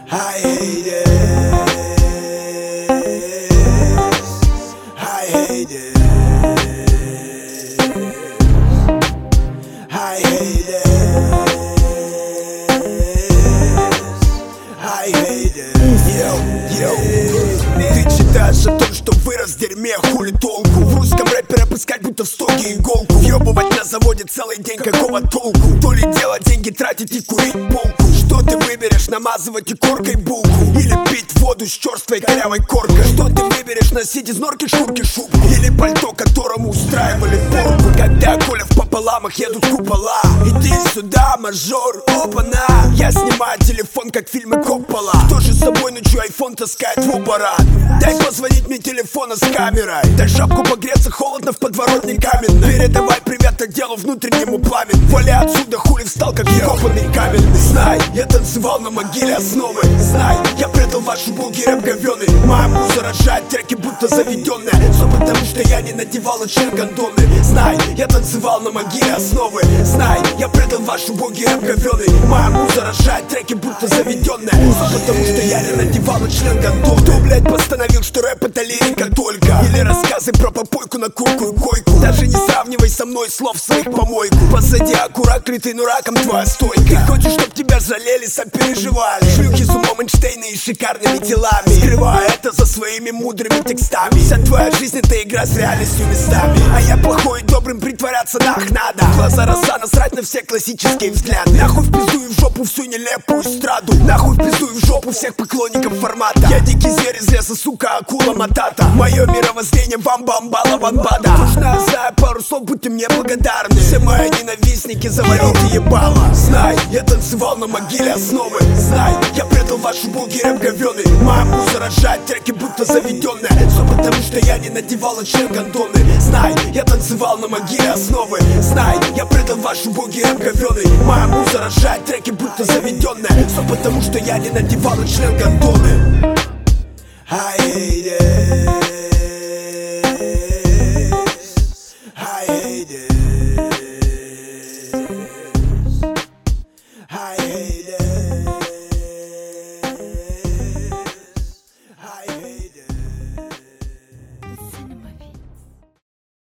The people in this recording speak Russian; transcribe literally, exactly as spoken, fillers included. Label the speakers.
Speaker 1: I hate this. I hate this. I hate this. I hate this. Йоу, йоу. Ты читаешь о том, что вырос в дерьме, хули толку? В русском рэпе рэп искать, будто в стоге иголку. Въебывать на заводе целый день, какого толку? То ли дело деньги тратить и курить полку. Что ты выберешь, намазывать и коркой булку? Или пить воду с черствой корявой коркой? Что ты выберешь, носить из норки шкурки шубку? Или пальто, которому устраивали порку? Когда Коля в пополамах едут купола. Иди сюда, мажор, опа-на. Я снимаю телефон, как в фильме Коппола. Кто же с собой ночью айфон таскает в аппарат? Дай позвонить мне телефона с камерой. Дай шапку погреться, холодно в подворотне каменной. Передавай привет отделу внутреннему пламени. Вали отсюда, хули встал, как вкопанный каменный. Знай, я танцевал на могиле основы. Знай, я предал ваши боги рэп говёный. Моя муза рожает треки, будто заведенная. Все потому, что я не надевал от член гондоны. Знай, я танцевал на могиле основы. Знай, я предал ваши боги рэп говёный. Моя муза рожает треки, будто заведенная. Все потому, что я не надевал от член гондоны. Кто, блядь, постановил, что рэп это лирика только? Или рассказы про попойку на курку и койку? Даже не сравнивай со мной слов своих помойку. Позади аккурат, крытый, ну раком твоя стойка. Ты хочешь, чтоб тебя жалели, сопереживали. Шлюхи с умом Эйнштейна и шикарными телами. Скрывая это за своими мудрыми текстами. Вся твоя жизнь это игра с реальностью местами. А я плохой и добрым, притворяться нах надо. Глаза роса, насрать на все классические взгляды. Нахуй в пизду и в жопу всю нелепую эстраду. Нахуй в пизду и в жопу всех поклонников формата. Я дикий зверь из леса, сука, акула матата. Мое мировоззрение вам бамбала ванбада. Нужно знаю пару слов, будьте мне благодарны. Все мои ненавистники, завалите ебало. Знай, я танцевал на могиле основы. Знай, я предал ваши боги рэп говёный. Моя муза рожает треки, будто заведенная. Все потому, что я не надевал от член гондоны. Знай, я танцевал на могиле основы. Знай, я предал ваши боги рэп говёный. Моя муза рожает треки, будто заведенная. Все потому, что я не надевал от член гондоны. I hate it. I hate it. I hate it.